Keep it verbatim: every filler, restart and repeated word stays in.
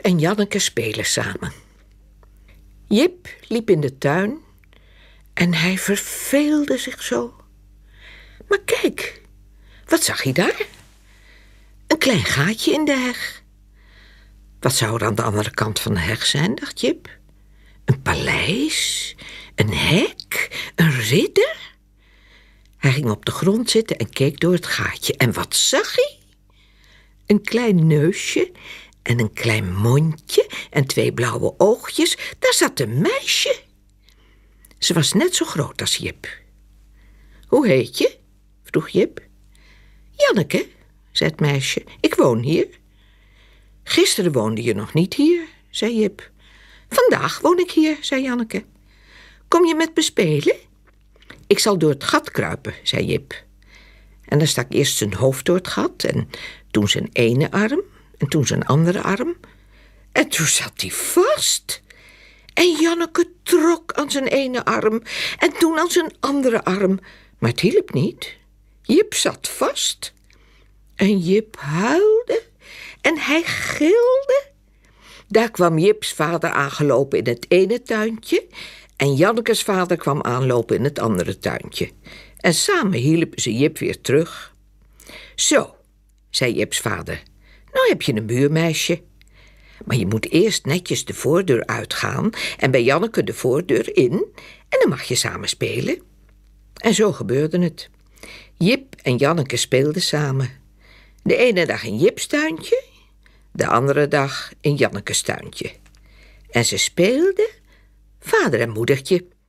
en Janneke spelen samen. Jip liep in de tuin en hij verveelde zich zo. Maar kijk, wat zag hij daar? Een klein gaatje in de heg. Wat zou er aan de andere kant van de heg zijn, dacht Jip? Een paleis, een hek, een ridder? Hij ging op de grond zitten en keek door het gaatje. En wat zag hij? Een klein neusje en een klein mondje en twee blauwe oogjes. Daar zat een meisje. Ze was net zo groot als Jip. Hoe heet je? Vroeg Jip. Janneke, zei het meisje. Ik woon hier. Gisteren woonde je nog niet hier, zei Jip. Vandaag woon ik hier, zei Janneke. Kom je met me spelen? Ik zal door het gat kruipen, zei Jip. En dan stak eerst zijn hoofd door het gat en toen zijn ene arm en toen zijn andere arm. En toen zat hij vast. En Janneke trok aan zijn ene arm en toen aan zijn andere arm. Maar het hielp niet. Jip zat vast. En Jip huilde en hij gilde. Daar kwam Jips vader aangelopen in het ene tuintje en Jannekes vader kwam aanlopen in het andere tuintje. En samen hielpen ze Jip weer terug. Zo, zei Jips vader, nou heb je een buurmeisje. Maar je moet eerst netjes de voordeur uitgaan en bij Janneke de voordeur in en dan mag je samen spelen. En zo gebeurde het. Jip en Janneke speelden samen. De ene dag in Jips tuintje, de andere dag in Jannekes tuintje. En ze speelden vader en moedertje.